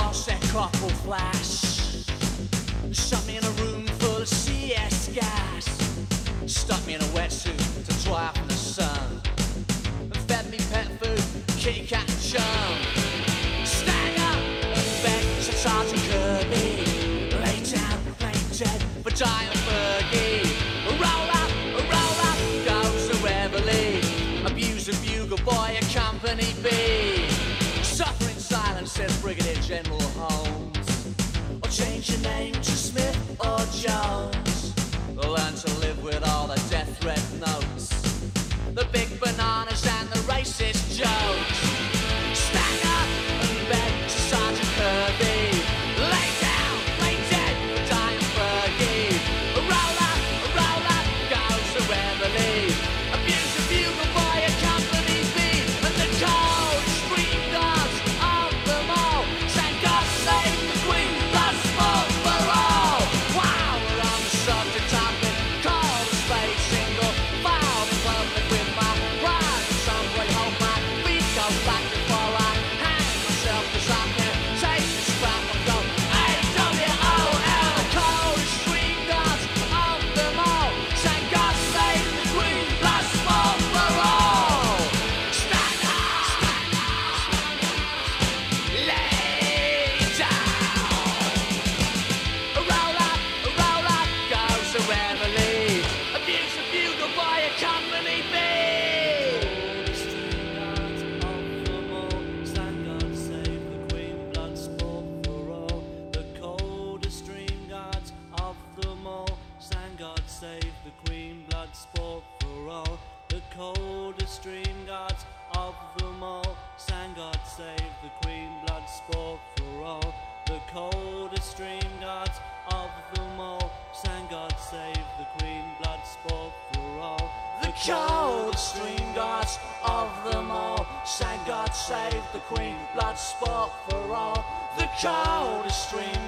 watched that couple flash. Shut me in a room full of CS gas. Stuck me in a wetsuit to dry off in the sun. And fed me pet food, kitty cat and chum. Stand up and beg, said Sergeant Kirby. Lay down, play dead for dying Fergie. Roll up, goes the reveille. Abuse a bugle boy, a company B. Suffer in silence, says Brigadier General Holmes. Or change your name to Smith or Jones. Learn to live with all the death threat notes, the big bananas and the racist jokes. Stand up and beg to Sergeant Kirby. Lay down, lay dead for dying Fergie. Roll up, goes the reveille. Abuse a bugle boy, a company B. And the cold street guards of them all sang God save the Queen, blood sport for all. Wow, we're on the subject topic, called a spade single. Filed in public with my pride. Some way hold my feet go back before I hang myself, 'cause I can't take this crap and go AWOL. The coldest street guards of them all sang God save the Queen, blood sport for all. Stand up, lay down. Roll up, goes the reveille. Abuse a bugle boy, a company B. The coldest stream guards of them all sang God save the Queen, blood sport for all. The coldest stream guards of them all sang God save the Queen, blood sport for all. The coldest stream guards of them all sang God save the Queen, blood sport for all. The coldest stream guards of them all sang God save the Queen, blood sport for all. The coldest stream